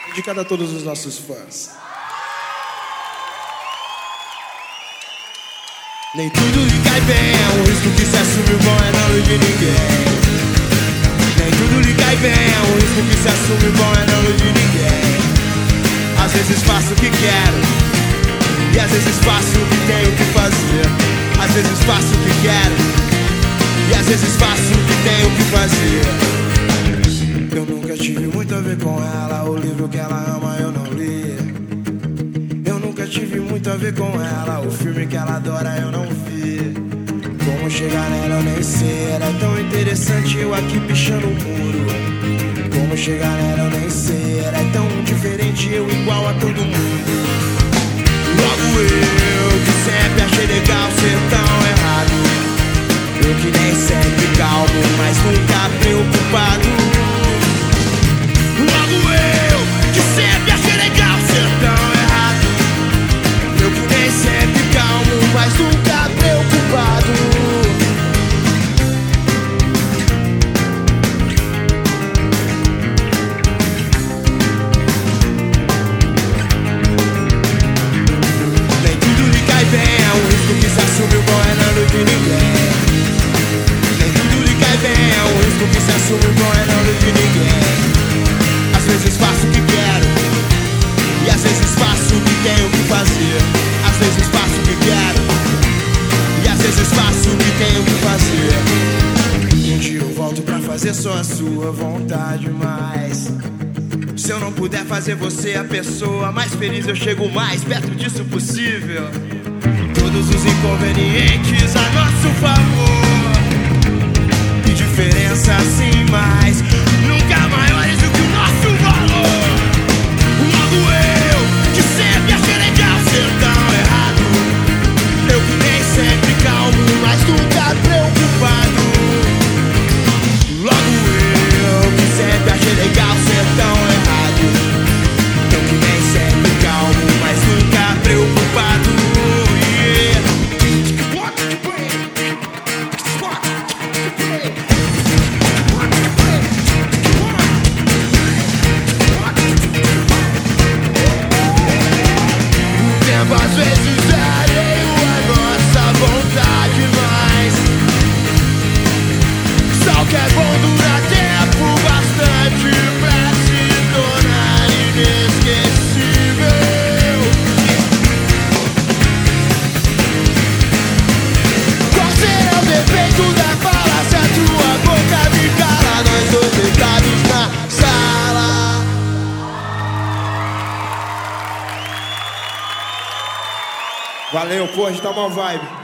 Dedicado a todos os nossos fãs. Nem tudo lhe cai bem, é um risco que se assume, bom é não iludir ninguém. Nem tudo lhe cai bem, é um risco que se assume, bom é não iludir ninguém. Às vezes faço o que quero, e às vezes faço o que tenho que fazer. Às vezes faço o que quero, e às vezes faço o que tenho que fazer. Eu nunca tive muito a ver com ela, o livro que ela ama eu não li. Eu nunca tive muito a ver com ela, o filme que ela adora eu não vi. Como chegar nela eu nem sei, era tão interessante eu aqui pichando o muro. Como chegar nela eu nem sei, era tão diferente eu igual a todo mundo. Logo eu, que sempre achei legal ser tão errado. Eu que nem sempre calmo, mas nunca preocupado. Logo eu, que sempre achei legal ser tão errado. Eu que nem sempre calmo, mas nunca preocupado. Nem tudo lhe cai bem, é um risco que se assume, o bom é não iludir ninguém. Nem tudo lhe cai bem, é um risco que se assume, o bom é não iludir ninguém. Às vezes faço o que quero, e às vezes faço o que tenho que fazer. Às vezes faço o que quero, e às vezes faço o que tenho que fazer. Um dia eu volto pra fazer só a sua vontade, mas se eu não puder fazer você a pessoa mais feliz, eu chego o mais perto disso possível. Todos os inconvenientes a nosso favor. que diferença assim, mas nunca maiores do que o nosso valor. Logo eu, que sempre achei legal ser tão errado. eu que nem sempre calmo, mas nunca preocupado. Logo eu, que sempre achei legal ser tão errado. Eu que nem sempre calmo, mas nunca preocupado. Às vezes alheio a nossa vontade, mas só que é bom durar tempo bastante pra se tornar inesquecível. Qual será o defeito da fala se a tua boca me cala? Nós dois deitados na sala. Valeu, pô, a gente tá uma vibe.